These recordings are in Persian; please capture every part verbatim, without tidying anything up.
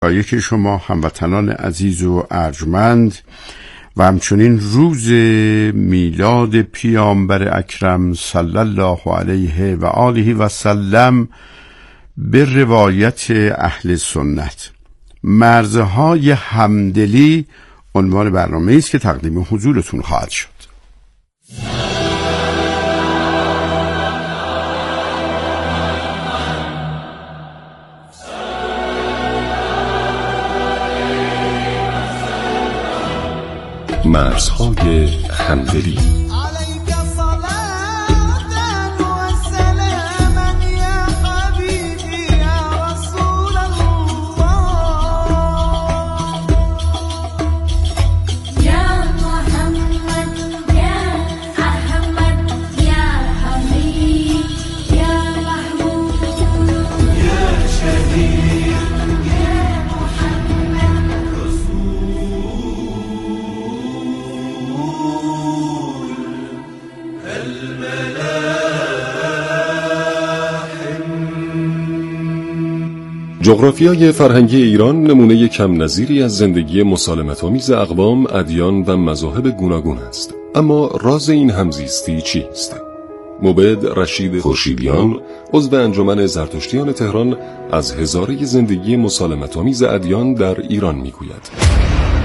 یکی شما هموطنان عزیز و ارجمند و همچنین روز میلاد پیامبر اکرم صلی الله علیه و آله و سلم به روایت اهل سنت مرزهای همدلی عنوان برنامه است که تقدیم حضورتون خواهد شد. مرزهای همدلی. جغرافیای فرهنگی ایران نمونه کم نظیری از زندگی مسالمت‌آمیز اقوام، ادیان و مذاهب گوناگون است. اما راز این همزیستی چیست؟ موبد رشید خورشیدیان، عضو انجمن زرتشتیان تهران، از هزاره زندگی مسالمت‌آمیز ادیان در ایران میگوید.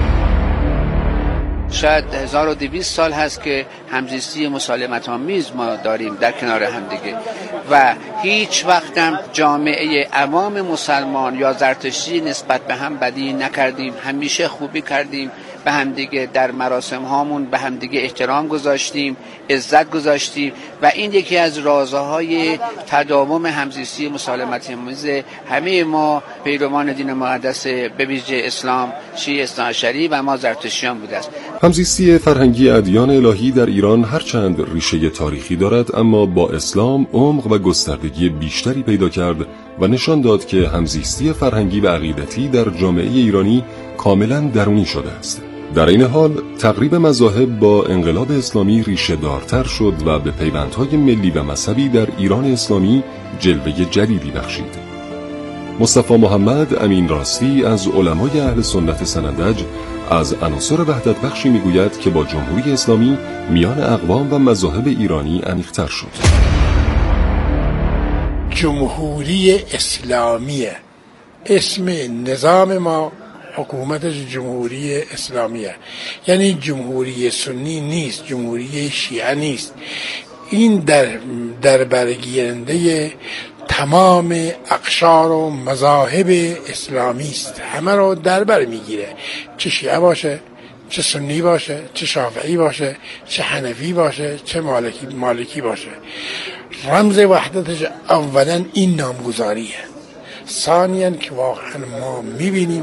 شاید هزار و دویست سال هست که همزیستی مسالمت‌آمیز ما داریم در کنار همدیگه و هیچ وقت هم جامعه عوام مسلمان یا زرتشتی نسبت به هم بدی نکردیم، همیشه خوبی کردیم، به همدیگه در مراسم هامون به همدیگه احترام گذاشتیم، عزت گذاشتیم و این یکی از رازهای تداوم همزیستی مسالمت‌آمیز همه ما پیروان دین مقدس به ویژه اسلام، شیعه اثناعشری و ما زرتشتیان بوده است. همزیستی فرهنگی ادیان الهی در ایران هرچند ریشه تاریخی دارد، اما با اسلام عمق و گستردگی بیشتری پیدا کرد و نشان داد که همزیستی فرهنگی و عقیدتی در جامعه ایرانی کاملا درونی شده است. در این حال تقریب مذاهب با انقلاب اسلامی ریشه دارتر شد و به پیوندهای ملی و مذهبی در ایران اسلامی جلوه جدیدی بخشید. مصطفی محمد امین راستی از علمای اهل سنت سنندج از عناصر وحدت بخشی میگوید که با جمهوری اسلامی میان اقوام و مذاهب ایرانی عمیق‌تر شد. جمهوری اسلامی اسم نظام ما، حکومت جمهوری اسلامیه، یعنی جمهوری سنی نیست، جمهوری شیعه نیست. این در در برگیرنده تمام اقشار و مذاهب اسلامی است، همه رو در بر میگیره، چه شیعه باشه، چه سنی باشه، چه شافعی باشه، چه حنفی باشه، چه مالکی مالکی باشه. رمز وحدتش اولا این نامگذاریه، ثانیاً که واقعا ما میبینیم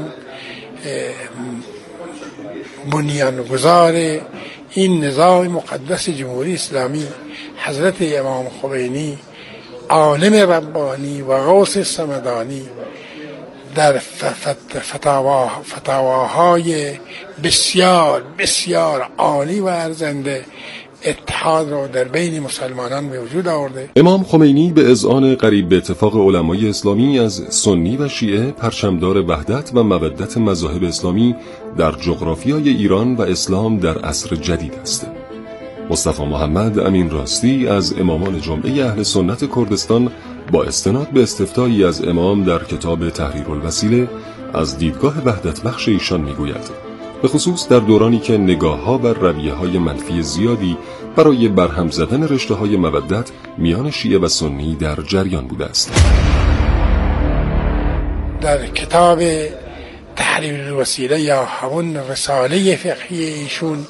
بنیانگذار این نظام مقدس جمهوری اسلامی حضرت امام خمینی، عالم ربانی و غوث صمدانی، در فتاوا فتاواهای بسیار بسیار عالی و ارزنده اتحاد رو در بین مسلمانان به وجود آورده. امام خمینی به اذعان قریب به اتفاق علمای اسلامی از سنی و شیعه پرچمدار وحدت و مودت مذاهب اسلامی در جغرافیای ایران و اسلام در عصر جدید است. مصطفی محمد امین راستی از امامان جمعه اهل سنت کردستان با استناد به استفتایی از امام در کتاب تحریر الوسیله از دیدگاه وحدت بخش ایشان میگوید، به خصوص در دورانی که نگاه‌ها و رویه‌های منفی زیادی برای برهم زدن رشته‌های مودت میان شیعه و سنی در جریان بوده است. در کتاب تحریر الوسیله یا همون رساله فقهی ایشون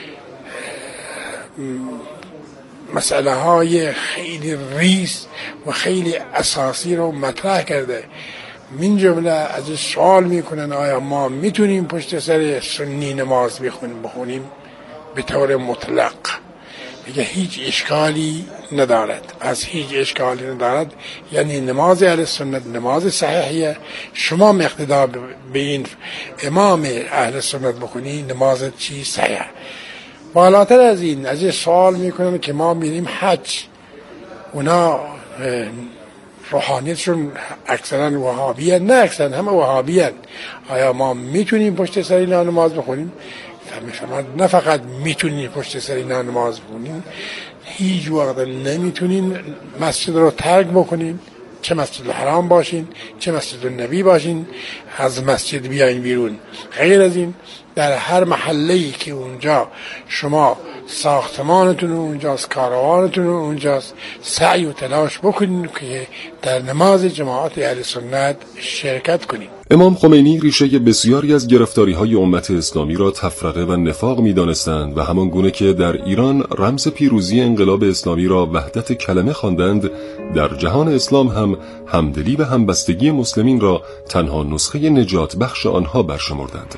مسئله های خیلی ریز و خیلی اساسی رو مطرح کرده. من جمله از سوال میکنن آیا ما میتونیم پشت سر سنی نماز بخونیم بخونیم به طور مطلق؟ میگه هیچ اشکالی ندارد، از هیچ اشکالی ندارد، یعنی نماز اهل سنت نماز صحیحیه، شما اقتدا به این امام اهل سنت بخونی نمازت چی صحیح. بالاتر از این از این سوال میکنن که ما میریم حج، اونا روحانیتشون اکثرا وهابی هن. نه اکثرا همه وهابی هن. آیا ما میتونیم پشت سر اینا نماز بخونیم؟ شما نه فقط میتونید پشت سر اینا نماز بخونیم، هیچ وقت نمیتونین مسجد رو ترک بکنین، چه مسجد الحرام باشین چه مسجد النبی باشین، از مسجد بیاین بیرون. غیر از این در هر محله‌ای که اونجا شما ساختمانتون اونجاست، کاروانتون اونجاست، سعی و تلاش بکنین که در نماز جماعت اهل سنت شرکت کنین. امام خمینی ریشه بسیاری از گرفتاری‌های امت اسلامی را تفرقه و نفاق می‌دانستند و همان گونه که در ایران رمز پیروزی انقلاب اسلامی را وحدت کلمه خواندند، در جهان اسلام هم همدلی و همبستگی مسلمین را تنها نسخه نجات بخش آنها برشمردند.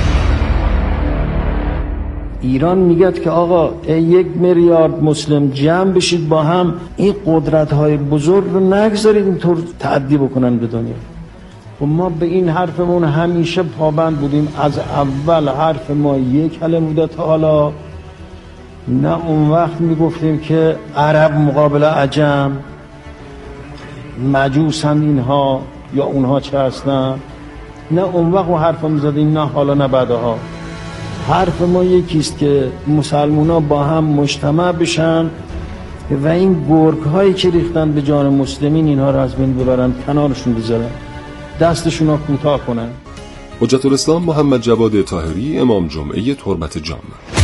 ایران میگه که آقا یک میلیارد مسلم جمع بشید با هم، این قدرت‌های بزرگ رو نگذارید اینطور تعدی بکنن به دنیا. و ما به این حرفمون همیشه پابند بودیم. از اول حرف ما یک کلمه بوده تا حالا. نه اون وقت میگفتیم که عرب مقابل عجم، مجوس هم اینها یا اونها چه هستن. نه اون وقت و حرف میزدیم، نه حالا نه بعدها. حرف ما یکیست که مسلمان ها با هم مجتمع بشن و این گرگ هایی که ریختن به جان مسلمین اینها را از بین ببرن، کنارشون بذارن، دستشون را کوتاه کنن. حجت الاسلام محمد جواد طاهری، امام جمعه تربت جام.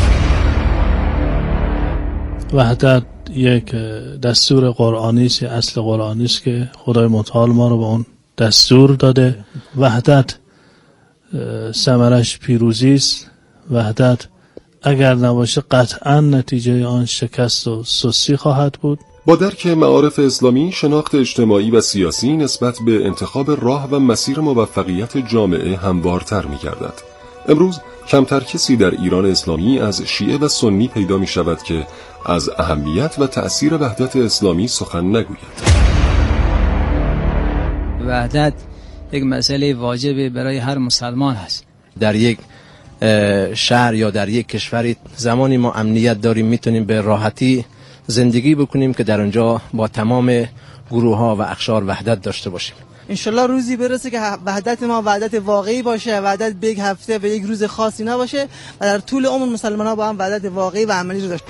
وحدت یک دستور قرآنی است، اصل قرآنی است که خدای متعال ما رو به اون دستور داده. وحدت ثمرش پیروزی است. وحدت اگر نباشه قطعا نتیجه آن شکست و سستی خواهد بود. با درک معارف اسلامی، شناخت اجتماعی و سیاسی نسبت به انتخاب راه و مسیر موفقیت جامعه هموارتر می گردد. امروز کمتر کسی در ایران اسلامی از شیعه و سنی پیدا می شود که از اهمیت و تأثیر وحدت اسلامی سخن نگوید. وحدت یک مسئله واجب برای هر مسلمان هست. در یک شهر یا در یک کشوری زمانی ما امنیت داریم میتونیم به راحتی زندگی بکنیم که در اونجا با تمام گروه ها و اقشار وحدت داشته باشیم. انشالله روزی برسه که وحدت ما وحدت واقعی باشه، وحدت به یک هفته و یک روز خاصی نباشه و در طول عمر مسلمان ها با هم وحدت واقعی و عملی رو داشته.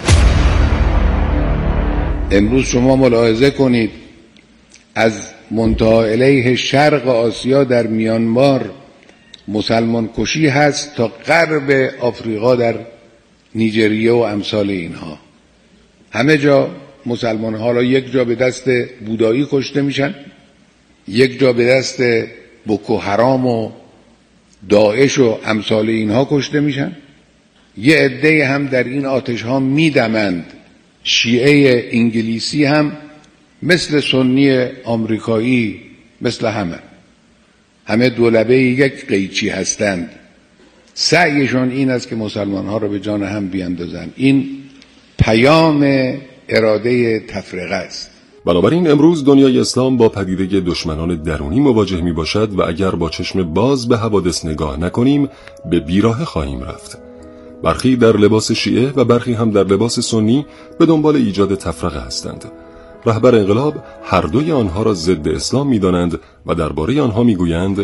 امروز شما ملاحظه کنید از منتهی الیه شرق آسیا در میانمار مسلمان کشی هست تا غرب آفریقا در نیجریه و امثال اینها. همه جا مسلمان ها را یک جا به دست بودایی کشته میشن، یک جا به دست بوکو حرام و داعش و امثال اینها کشته میشن. یه عده هم در این آتش ها میدمند. شیعه انگلیسی هم مثل سنی آمریکایی مثل همه همه دولبه یک قیچی هستند. سعیشون این است که مسلمان ها را به جان هم بیاندازند. این پیام اراده تفرقه است. بنابراین امروز دنیای اسلام با پدیده دشمنان درونی مواجه می باشد و اگر با چشم باز به حوادث نگاه نکنیم به بیراه خواهیم رفت. برخی در لباس شیعه و برخی هم در لباس سنی به دنبال ایجاد تفرقه هستند. رهبر انقلاب هر دوی آنها را ضد اسلام می دانند و درباره آنها می گویند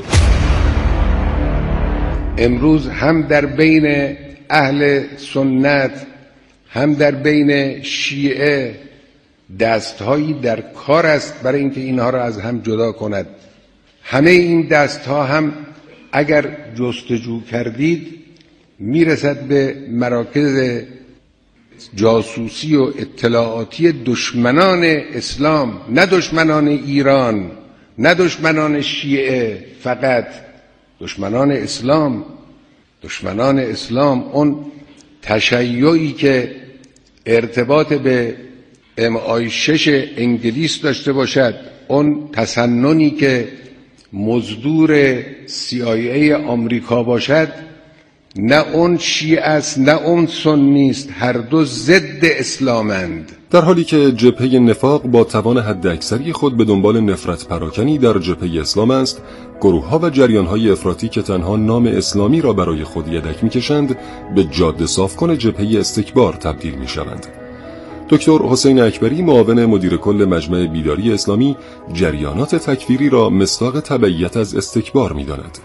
امروز هم در بین اهل سنت هم در بین شیعه دستهایی در کار است برای اینکه اینها را از هم جدا کند. همه این دستها هم اگر جستجو کردید میرسد به مراکز جاسوسی و اطلاعاتی دشمنان اسلام، نه دشمنان ایران، نه دشمنان شیعه، فقط دشمنان اسلام. دشمنان اسلام اون تشیعی که ارتباط به ام آی شش انگلیس داشته باشد، اون تسننی که مزدور سی آی ای آمریکا باشد، نه اون شیعه است نه اون سنی است، هر دو ضد اسلامند. در حالی که جبهه نفاق با توان حداکثری خود به دنبال نفرت پراکنی در جبهه اسلام است، گروه‌ها و جریان‌های افراطی که تنها نام اسلامی را برای خود یدک می‌کشند به جاده صافکن جبهه استکبار تبدیل می‌شوند. دکتر حسین اکبری معاون مدیر کل مجمع بیداری اسلامی جریانات تکفیری را مصداق تبعیت از استکبار می‌داند.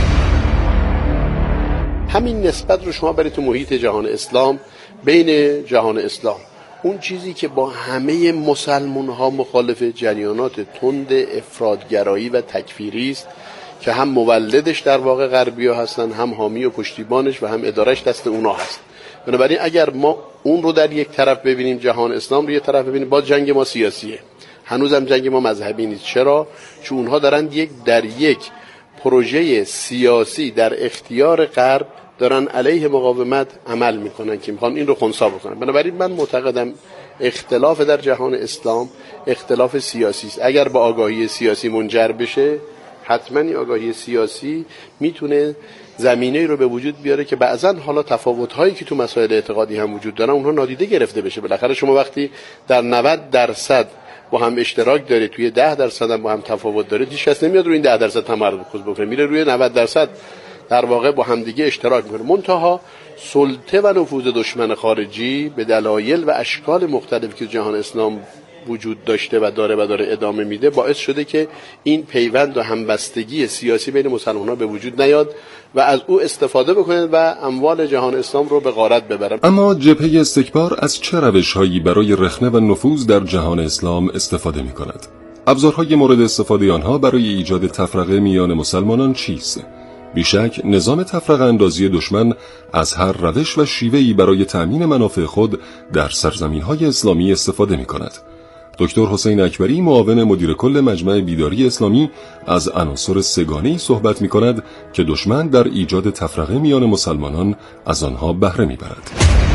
همین نسبت رو شما برای تو محیط جهان اسلام، بین جهان اسلام، اون چیزی که با همه مسلمان ها مخالف جریانات تند افراطگرایی و تکفیری است که هم مولدش در واقع غربی ها هستن، هم حامی و پشتیبانش و هم ادارش دست اونا هست. بنابراین اگر ما اون رو در یک طرف ببینیم، جهان اسلام رو یک طرف ببینیم، باز جنگ ما سیاسیه، هنوزم جنگ ما مذهبی نیست. چرا؟ چون اونها دارن یک در یک پروژه سیاسی در اختیار غرب دارن علیه مقاومت عمل میکنن که میخوان این رو خنثی بکنن. بنابراین من معتقدم اختلاف در جهان اسلام اختلاف سیاسی است. اگر با آگاهی سیاسی منجر بشه، حتما این آگاهی سیاسی میتونه زمینه‌ای رو به وجود بیاره که بعضن حالا تفاوت‌هایی که تو مسائل اعتقادی هم وجود دارن اونها نادیده گرفته بشه. بالاخره شما وقتی در نود درصد با هم اشتراک دارید، توی ده درصد هم با هم تفاوت دارید، هیچ کس نمیاد روی این ده درصد تمرکز بکنه، میره روی نود درصد در واقع با هم دیگه اشتراک میکنه. منتها سلطه و نفوذ دشمن خارجی به دلایل و اشکال مختلفی که جهان اسلام وجود داشته و داره و داره ادامه میده باعث شده که این پیوند و همبستگی سیاسی بین مسلمان‌ها به وجود نیاد و از او استفاده بکنند و اموال جهان اسلام رو به غارت ببرن. اما جبهه استکبار از چه روش‌هایی برای رخنه و نفوذ در جهان اسلام استفاده می‌کند؟ ابزارهای مورد استفاده آنها برای ایجاد تفرقه میان مسلمانان چیست؟ بیشک نظام تفرقه اندازی دشمن از هر روش و شیوهی برای تأمین منافع خود در سرزمین‌های اسلامی استفاده می‌کند. دکتر حسین اکبری معاون مدیر کل مجمع بیداری اسلامی از عناصر سه‌گانه‌ای صحبت می‌کند که دشمن در ایجاد تفرقه میان مسلمانان از آنها بهره می‌برد.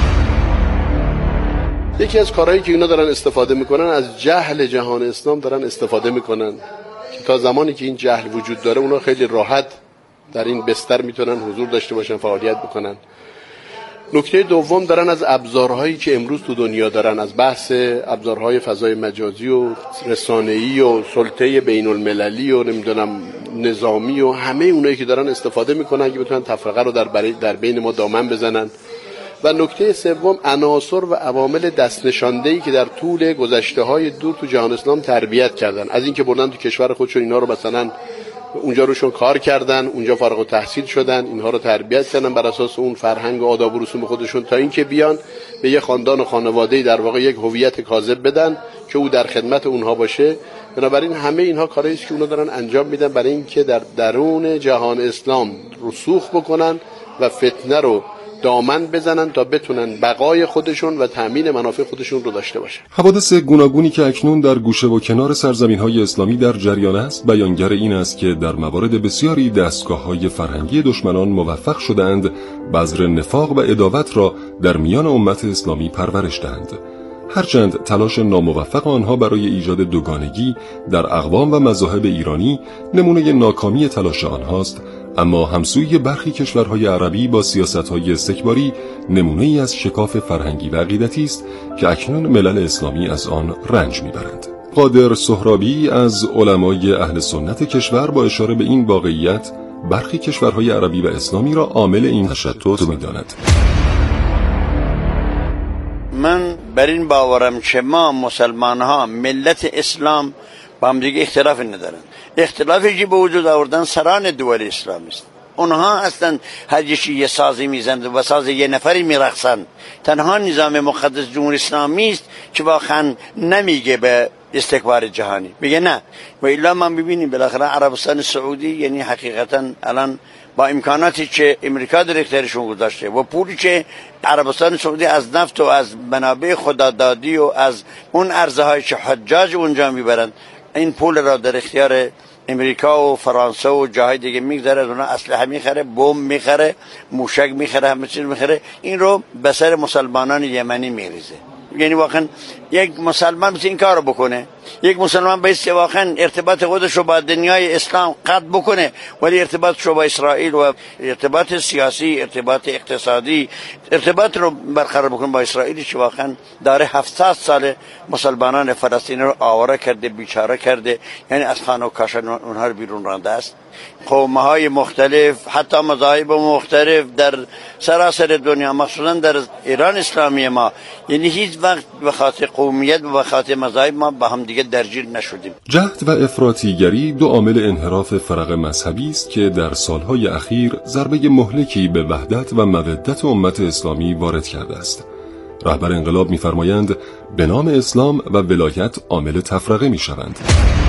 یکی از کارهایی که اینا دارن استفاده می‌کنن، از جهل جهان اسلام دارن استفاده می‌کنن که تا زمانی که این جهل وجود داره اونا خیلی راحت در این بستر میتونن حضور داشته باشن، فعالیت بکنن. نکته دوم، دارن از ابزارهایی که امروز تو دنیا دارن، از بحث ابزارهای فضای مجازی و رسانه‌ای و سلطه بین المللی و نمیدونم نظامی و همه اونایی که دارن استفاده میکنن که بتونن تفرقه رو در, در بین ما دامن بزنن. و نکته سوم، عناصر و عوامل دست نشانده‌ای که در طول گذشته‌های دور تو جهان اسلام تربیت کردن، از اینکه بردن تو کشور خودشون اینا رو مثلا اونجا روشون کار کردن، اونجا فارغ التحصیل شدن، اینها رو تربیت کردن بر اساس اون فرهنگ و آداب و رسوم خودشون، تا اینکه بیان به یه خاندان و خانواده‌ای در واقع یک هویت کاذب بدن که او در خدمت اونها باشه. بنابراین همه اینها کارهایی است که اونا دارن انجام میدن برای اینکه در درون جهان اسلام رسوخ بکنن و فتنه رو دامن بزنن تا بتونن بقای خودشون و تامین منافع خودشون رو داشته باشن. حوادث گوناگونی که اکنون در گوشه و کنار سرزمین‌های اسلامی در جریان است بیانگر این است که در موارد بسیاری دستگاه‌های فرهنگی دشمنان موفق شدند بذر نفاق و عداوت را در میان امت اسلامی پرورش دهند. هرچند تلاش ناموفق آنها برای ایجاد دوگانگی در اقوام و مذاهب ایرانی نمونه ناکامی تلاش آنهاست، اما همسوی برخی کشورهای عربی با سیاست‌های استکباری نمونه‌ای از شکاف فرهنگی و عقیدتی است که اکنون ملل اسلامی از آن رنج می‌برند. قادر سهرابی از علمای اهل سنت کشور با اشاره به این واقعیت برخی کشورهای عربی و اسلامی را عامل این تشتت می‌داند. من بر این باورم که ما مسلمان‌ها ملت اسلام با هم دیگه اختلاف ندارن. اختلافی که به وجود آوردن سران دول اسلامی است. اونها اصلا هر یکی یه سازی میزنند و ساز یه نفری میرقصن. تنها نظام مقدس جمهوری اسلامی است که واقعا نمیگه به استکبار جهانی، میگه نه. و الا ما ببینیم بالاخره عربستان سعودی یعنی حقیقتا الان با امکاناتی که امریکا در اختیارشون گذاشته و پولی که عربستان سعودی از نفت و از منابع خدادادی و از اون ارزهای که حجاج اونجا میبرند، این پول را در اختیار امریکا و فرانسه و جاهای دیگه میگذاره، اونا اسلحه میخره، بمب میخره، موشک میخره، همه چیز میخره، این رو به سر مسلمانان یمنی میریزه. یعنی واقعا یک مسلمان مثل این کار رو بکنه، یک مسلمان باید واقعا ارتباط خودش رو با دنیای اسلام قطع بکنه، ولی ارتباطش رو با اسرائیل و ارتباط سیاسی، ارتباط اقتصادی، ارتباط رو برقرار بکنه با اسرائیلی که واقعا داره هفتاد سال مسلمانان فلسطین رو آواره کرده، بیچاره کرده، یعنی از خانه و کاشان اونها رو بیرون رانده است. قوم‌های مختلف، حتی مذاهب مختلف در سراسر دنیا، مخصوصا در ایران اسلامی ما، یعنی هیچ وقت به خاطر قومیت و به خاطر مذاهب ما با هم دیگه درگیر نشدیم. جهد و افراطیگری دو عامل انحراف فرق مذهبی است که در سالهای اخیر ضربه مهلکی به وحدت و مودت امت اسلامی وارد کرده است. رهبر انقلاب می‌فرمایند به نام اسلام و ولایت عامل تفرقه می‌شوند.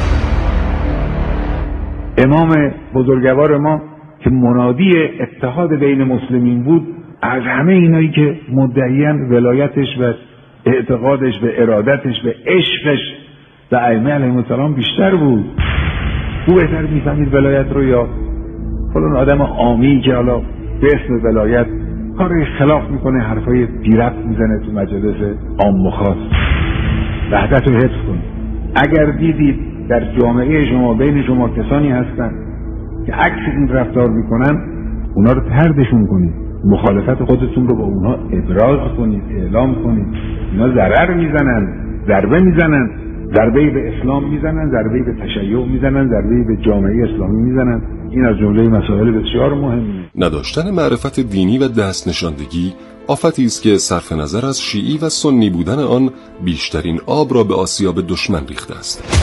امام بزرگوار ما که منادی اتحاد بین مسلمین بود، از همه اینایی که مدعیان ولایتش و اعتقادش به ارادتش به عشقش به ائمه علیهم السلام بیشتر بود. او بهتر می‌فهمید ولایت رو یا فلان آدم عامی که حالا به اسم ولایت کاری خلاف میکنه، حرفای بی ربط میزنه تو مجالس عام و خاص. وحدت رو حفظ کنید. اگر دیدید در جامعه شما بین شما کسانی هستن که عکس این رفتار میکنن، اونا رو طردشون کنید، مخالفت خودتون رو با اونها ابراز کنید، اعلام کنید. اینا ضرر میزنن، ضربه میزنن، ضربه‌ای به اسلام میزنن، ضربه‌ای به تشیع میزنن، ضربه‌ای به جامعه اسلامی میزنن. این از جمله مسائل بسیار مهمه. نداشتن معرفت دینی و دست نشاندگی آفتی است که صرف نظر از شیعی و سنی بودن آن بیشترین آب را به آسیاب دشمن ریخته است.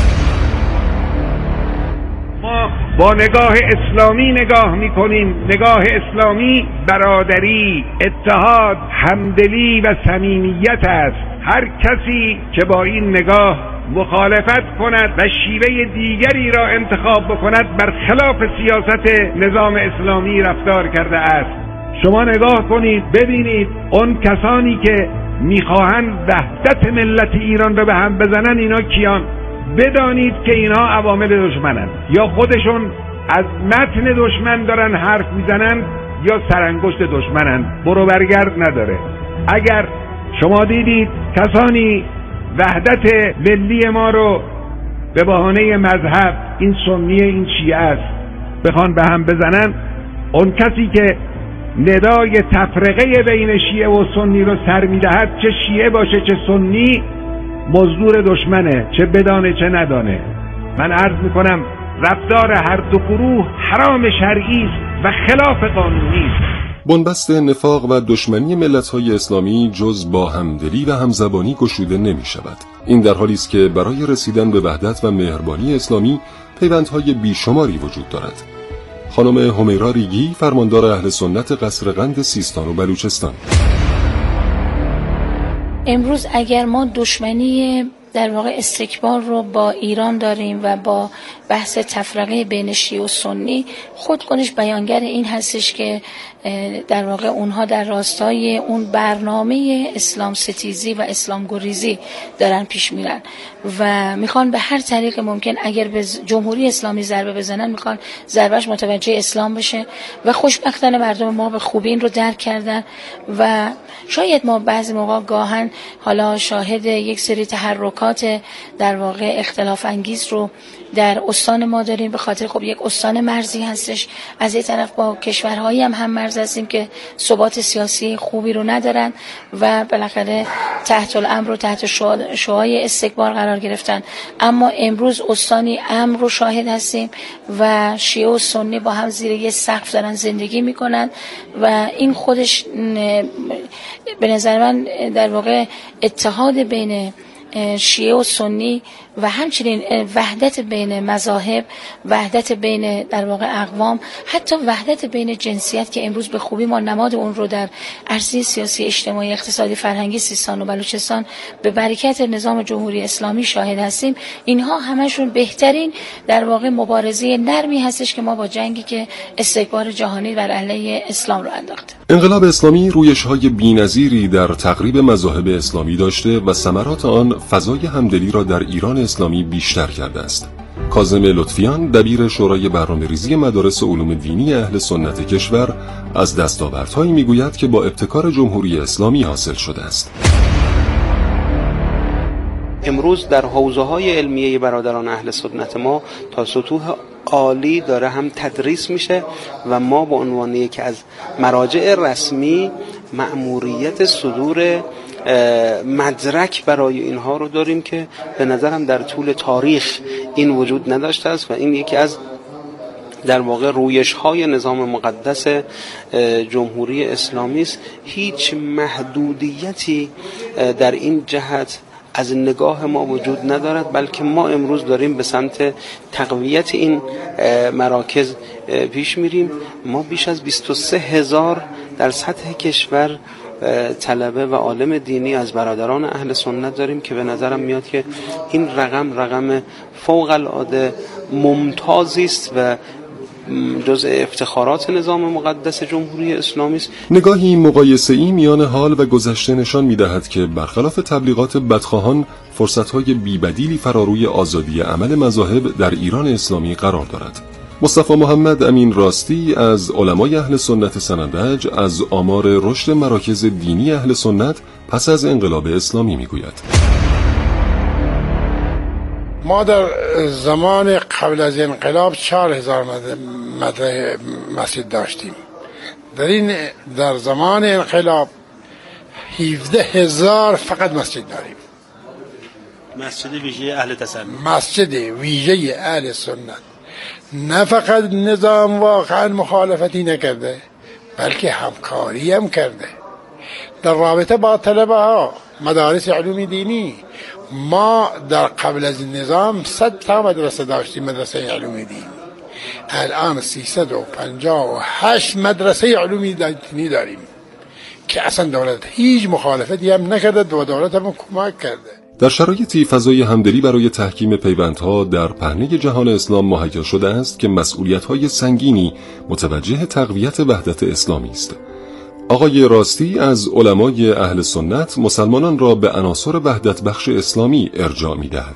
ما با نگاه اسلامی نگاه میکنیم. نگاه اسلامی برادری، اتحاد، همدلی و صمیمیت است. هر کسی که با این نگاه مخالفت کند و شیوه دیگری را انتخاب بکند، برخلاف سیاست نظام اسلامی رفتار کرده است. شما نگاه کنید ببینید اون کسانی که میخواهند وحدت ملت ایران رو به هم بزنن، اینا کیان؟ بدانید که اینا عوامل دشمنن، یا خودشون از متن دشمن دارن حرف میزنن یا سرانگشت دشمنن، برو برگرد نداره. اگر شما دیدید کسانی وحدت ملی ما رو به بهانه مذهب، این سنی این شیعه است، بخوان به هم بزنن، اون کسی که ندای تفرقه بین شیعه و سنی رو سر میدهد، چه شیعه باشه چه سنی، مزدور دشمنه، چه بدانه چه ندانه. من عرض میکنم رفتار هر دو گروه حرام شرعی است و خلاف قانونی است. بنبست نفاق و دشمنی ملت‌های اسلامی جز با همدلی و همزبانی گشوده نمی شود. این در حالی است که برای رسیدن به وحدت و مهربانی اسلامی پیوندهای بیشماری وجود دارد. خانم همیرا ریگی، فرماندار اهل سنت قصر قند سیستان و بلوچستان: امروز اگر ما دشمنی در واقع استکبار رو با ایران داریم و با بحث تفرقه بین شیعه و سنی، خود کنش بیانگر این هستش که در واقع اونها در راستای اون برنامه اسلام ستیزی و اسلام گریزی دارن پیش میرن و میخوان به هر طریق ممکن اگر به جمهوری اسلامی ضربه بزنن، میخوان ضربهش متوجه اسلام بشه و خوشبختانه مردم ما به خوبی این رو درک کردن و شاید ما بعضی موقع گاهن حالا شاهد یک سری تحرکات در واقع اختلاف انگیز رو در استان ما داریم، به خاطر خب یک استان مرزی هستش. از این طرف با کشورهایی هم هم مرز هستیم که ثبات سیاسی خوبی رو ندارن و بالاخره تحت الامر و تحت شعاع استکبار قرار گرفتن. اما امروز استانی امن رو شاهد هستیم و شیعه و سنی با هم زیر یه سقف دارن زندگی میکنن و این خودش به نظر من در واقع اتحاد بین شیعه و سنی و همچنین وحدت بین مذاهب، وحدت بین در واقع اقوام، حتی وحدت بین جنسیت که امروز به خوبی ما نماد اون رو در عرصه سیاسی، اجتماعی، اقتصادی، فرهنگی سیستان و بلوچستان به برکت نظام جمهوری اسلامی شاهد هستیم. اینها همشون بهترین در واقع مبارزه نرمی هستش که ما با جنگی که استکبار جهانی بر علیه اسلام رو انداخته. انقلاب اسلامی رویش‌های بی‌نظیری در تقریب مذاهب اسلامی داشته و ثمرات آن فضای همدلی را در ایران اسلامی بیشتر کرده است. کاظم لطفیان، دبیر شورای برنامه‌ریزی مدارس علوم دینی اهل سنت کشور، از دستاوردهایی میگوید که با ابتکار جمهوری اسلامی حاصل شده است. امروز در حوزه‌های علمیه برادران اهل سنت ما تا سطوح عالی داره هم تدریس میشه و ما به عنوان یکی از مراجع رسمی مأموریت صدور مدرک برای اینها رو داریم که به نظرم در طول تاریخ این وجود نداشته است و این یکی از در واقع رویش های نظام مقدس جمهوری اسلامی است. هیچ محدودیتی در این جهت از نگاه ما وجود ندارد، بلکه ما امروز داریم به سمت تقویت این مراکز پیش میریم. ما بیش از بیست و سه هزار در سطح کشور طلبه و عالم دینی از برادران اهل سنت داریم که به نظرم میاد که این رقم رقم فوق العاده ممتازی است و جزء افتخارات نظام مقدس جمهوری اسلامی است. نگاهی مقایسه‌ای میان حال و گذشته نشان می‌دهد که برخلاف تبلیغات بدخواهان فرصت‌های بی‌بدیلی فراروی آزادی عمل مذاهب در ایران اسلامی قرار دارد. مصطفی محمد امین راستی از علمای اهل سنت سنندج از آمار رشد مراکز دینی اهل سنت پس از انقلاب اسلامی میگوید. ما در زمان قبل از انقلاب چهار هزار مسجد داشتیم. در این در زمان انقلاب هفده هزار فقط مسجد داریم. مسجد ویژه اهل تسنن. مسجد ویژه اهل سنت. نه فقط نظام واقعا مخالفتی نکرده، بلکه همکاری هم کرده در رابطه با طلبه ها مدارس علوم دینی. ما در قبل از نظام صد تا مدرسه داشتیم، مدرسه علوم دینی. الان سیصد و پنجاه و هشت مدرسه علوم دینی داریم که اصلا دولت هیچ مخالفتی هم نکرده و دولت هم کمک کرده. در شرایطی فضای همدلی برای تحکیم پیوندها در پهنه جهان اسلام مهیا شده است که مسئولیت‌های سنگینی متوجه تقویت وحدت اسلامی است. آقای راستی از علمای اهل سنت مسلمانان را به عناصر وحدت بخش اسلامی ارجاع می‌دهد.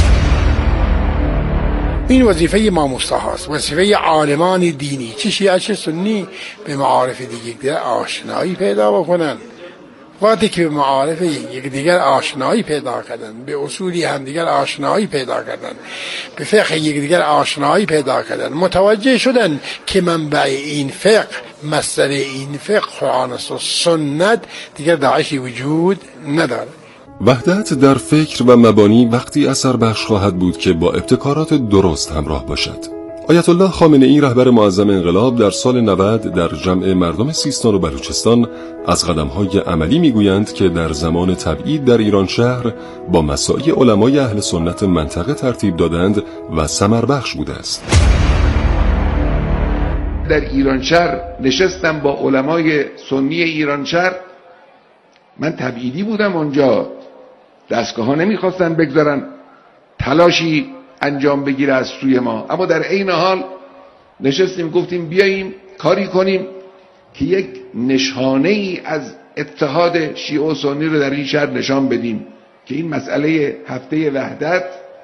این وظیفه ما مستحاست، وظیفه عالمان دینی چه شیعه چه سنی به معارف دیگر آشنایی پیدا بکنن. وقتی که به معارف یک دیگر آشنایی پیدا کردن، به اصولی هم دیگر آشنایی پیدا کردن، به فقه یک دیگر آشنایی پیدا کردن، متوجه شدن که منبع این فقه، مصدر این فقه قرآن و سنت، دیگر داعشی وجود نداره. وحدت در فکر و مبانی وقتی اثر بخش خواهد بود که با ابتکارات درست همراه باشد. آیت الله خامنه ای رهبر معظم انقلاب در سال نود در جمع مردم سیستان و بلوچستان از قدم‌های عملی میگویند که در زمان تبعید در ایران شهر با مساعی علمای اهل سنت منطقه ترتیب دادند و ثمر بخش بوده است. در ایران شهر نشستم با علمای سنی ایران شهر. من تبعیدی بودم اونجا، دستگاه ها نمیخواستن بگذارن تلاشی انجام بگیره از سوی ما، اما در عین حال نشستیم گفتیم بیاییم کاری کنیم که یک نشانه ای از اتحاد شیعه و سنی رو در این شهر نشان بدیم که این مسئله هفته وحدت،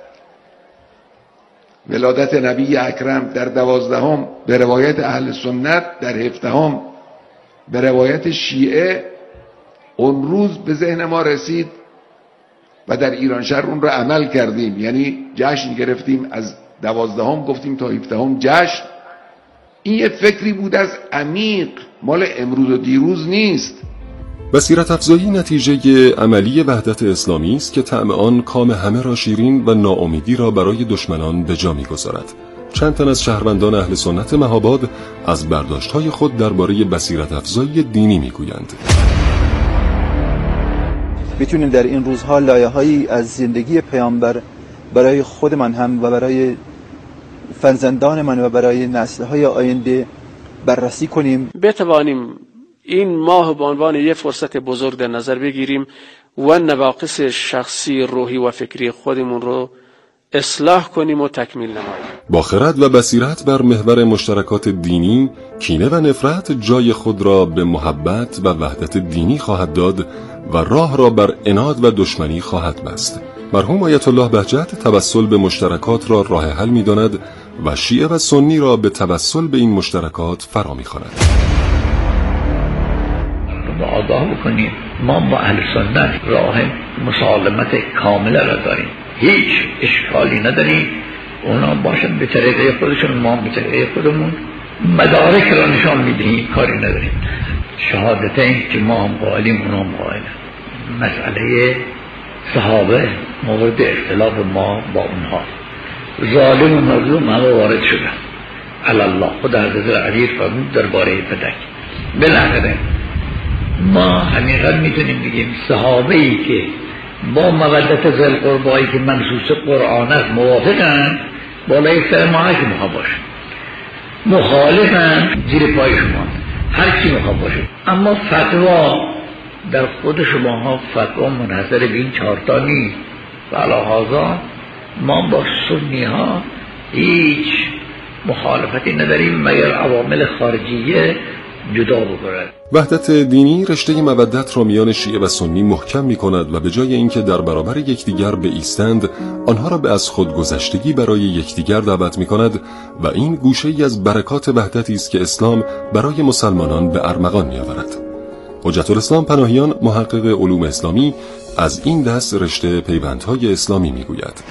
ولادت نبی اکرم در دوازدهم به روایت اهل سنت، در هفدهم به روایت شیعه، اون روز به ذهن ما رسید و در ایران شهر اون رو عمل کردیم. یعنی جشن گرفتیم، از دوازدهم گفتیم تا هفدهم جشن. این یه فکری بود از عمیق، مال امروز و دیروز نیست. بصیرت افزایی نتیجه عملی وحدت اسلامی است که طعم آن کام همه را شیرین و ناامیدی را برای دشمنان به جا می‌گذارد. چند تن از شهروندان اهل سنت مهاباد از برداشت‌های خود درباره بصیرت افزایی دینی می‌گویند. میتونیم در این روزها لایه‌هایی از زندگی پیامبر برای خودمان هم و برای فرزندان من و برای نسل‌های آینده بررسی کنیم. بتوانیم این ماه به عنوان یک فرصت بزرگ در نظر بگیریم و نواقص شخصی، روحی و فکری خودمون رو اصلاح کنیم و تکمیل نماییم. با خرد و بصیرت بر محور مشترکات دینی، کینه و نفرت جای خود را به محبت و وحدت دینی خواهد داد و راه را بر عناد و دشمنی خواهد بست. مرحوم آیت الله بهجت توسل به مشترکات را راه حل می‌داند و شیعه و سنی را به توسل به این مشترکات فرا می‌خواند. ما آگاه بکنیم ما با اهل سنت راه مسالمت کامل را داریم، هیچ اشکالی نداریم. اونا باشن به طریقه خودشون، ما به طریقه خودمون، مدارک را نشان میدهیم، کاری نداریم. شهادتین که ما هم قائلیم اونا هم قائلن. مسئله صحابه مورد اختلاف ما با اونها، ظالم و مظلوم همه وارد شدن، علی الله. خود حضرت علی فرمود درباره پدک. بالاخره ما حقیقت میتونیم بگیم صحابه ای که با مودت ذی القربایی که منصوص قرآن است موافقن، بالای سر ما هر کی میخواد باشه، مخالفن زیر پای شما هر کی میخواد باشه. اما فتوا در خود شما ها فتوا منحصر به این چهارتا نیست و علاوه ما با سنی ها هیچ مخالفتی نداریم مگر عوامل خارجیه جدا بکنند. وحدت دینی رشته مودت را میان شیعه و سنی محکم می کند و به جای اینکه در برابر یکدیگر بایستند، آنها را به از خودگذشتگی برای یکدیگر دعوت می کند و این گوشه‌ای از برکات وحدتی است که اسلام برای مسلمانان به ارمغان می آورد. حجت الاسلام پناهیان، محقق علوم اسلامی، از این دست رشته پیوندهای اسلامی می گوید.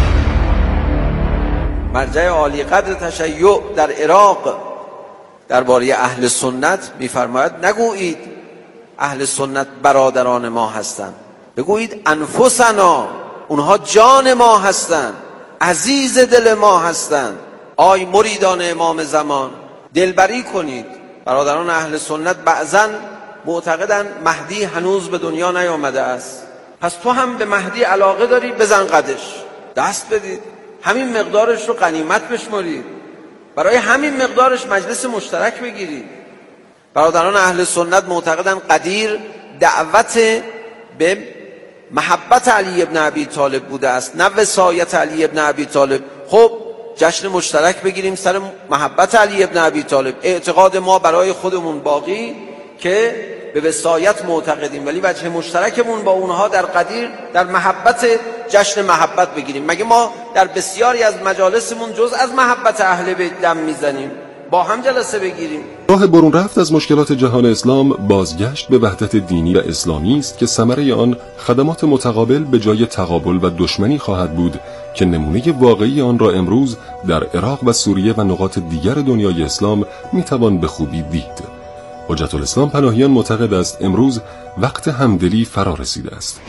مرجع عالی قدر تشیع در عراق درباره اهل سنت می‌فرماید نگویید اهل سنت برادران ما هستند، بگویید انفسنا، اونها جان ما هستند، عزیز دل ما هستند. آی مریدان امام زمان، دلبری کنید. برادران اهل سنت بعضن معتقدن مهدی هنوز به دنیا نیامده است، پس تو هم به مهدی علاقه داری، بزن قدش، دست بدید، همین مقدارش رو غنیمت بشمارید، برای همین مقدارش مجلس مشترک بگیرید. برادران اهل سنت معتقدن قدیر دعوت به محبت علی ابن ابی طالب بوده است، نه وصایت علی ابن ابی طالب. خب جشن مشترک بگیریم سر محبت علی ابن ابی طالب. اعتقاد ما برای خودمون باقی که به وصایت معتقدیم، ولی وجه مشترکمون با اونها در قدیر در محبت جشن محبت بگیریم. مگه ما در بسیاری از مجالسمون جز از محبت اهل بیت دم میزنیم؟ با هم جلسه بگیریم. راه برون رفت از مشکلات جهان اسلام بازگشت به وحدت دینی و اسلامی است که ثمره آن خدمات متقابل به جای تقابل و دشمنی خواهد بود که نمونه واقعی آن را امروز در عراق و سوریه و نقاط دیگر دنیای اسلام میتوان به خوبی دید. حجت الاسلام پناهیان معتقد است امروز وقت همدلی فرا رسیده است.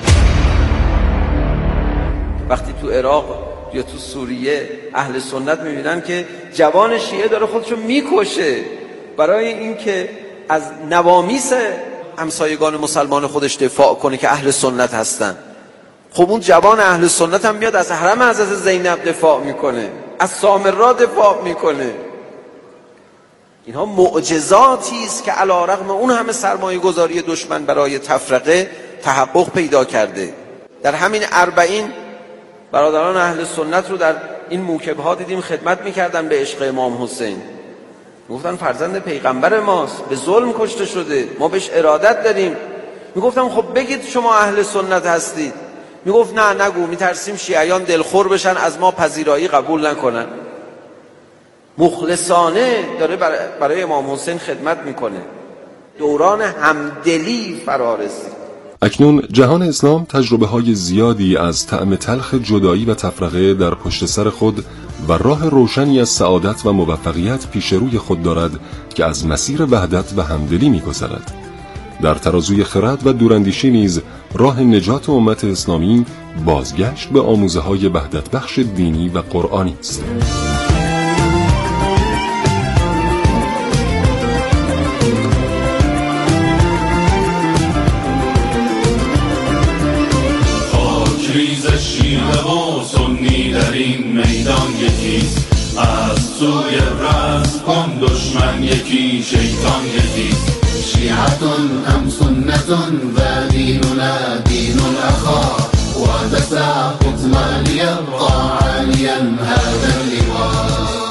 وقتی تو عراق یا تو سوریه اهل سنت میبینن که جوان شیعه داره خودشو میکشه برای اینکه از نوامیس همسایگان مسلمان خودش دفاع کنه که اهل سنت هستن، خب اون جوان اهل سنت هم میاد از حرم حضرت زینب دفاع میکنه، از سامرا دفاع میکنه. اینها معجزاتی است که علی رغم اون همه سرمایه گذاری دشمن برای تفرقه تحقق پیدا کرده. در همین اربعین برادران اهل سنت رو در این موکب‌ها دیدیم خدمت میکردن به عشق امام حسین، میگفتن فرزند پیغمبر ماست، به ظلم کشته شده، ما بهش ارادت داریم. میگفتم خب بگید شما اهل سنت هستید. میگفت نه نگو، میترسیم شیعیان دلخور بشن از ما پذیرایی قبول نکنن. مخلصانه داره برای امام حسین خدمت میکنه. دوران همدلی فرا رسید. اکنون جهان اسلام تجربه های زیادی از طعم تلخ جدایی و تفرقه در پشت سر خود و راه روشنی از سعادت و موفقیت پیش روی خود دارد که از مسیر وحدت و همدلی می‌گذرد. در ترازوی خرد و دوراندیشی نیز راه نجات امت اسلامی بازگشت به آموزه های وحدت بخش دینی و قرآنی است. شیعه و سنی در این میدان یکیست، از سوی رزم کن دشمن یکی شیطان یکیست. شیعتون ام سنتون و دیننا دین الاخا و تساقط ما لیبقى عالیا هذا اللواء.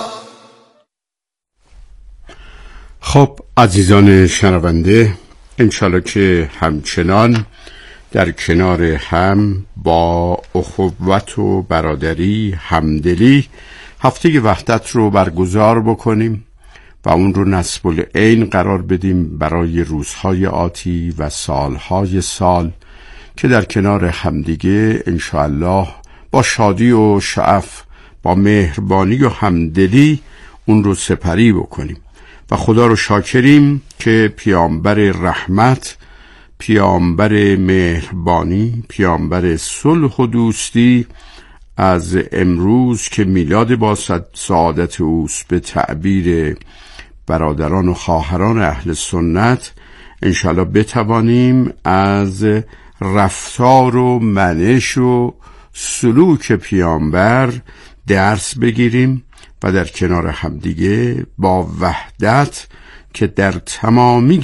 خب عزیزان شنونده، انشالله که همچنان در کنار هم با اخوت و برادری همدلی هفته وحدت رو برگزار بکنیم و اون رو نصب العین قرار بدیم برای روزهای آتی و سالهای سال که در کنار همدیگه انشاءالله با شادی و شعف، با مهربانی و همدلی اون رو سپری بکنیم و خدا رو شاکریم که پیامبر رحمت، پیامبر مهربانی، پیامبر صلح و دوستی از امروز که میلاد با سعادت اوست به تعبیر برادران و خواهران اهل سنت انشالله بتوانیم از رفتار و منش و سلوک پیامبر درس بگیریم و در کنار همدیگه با وحدت که در تمامی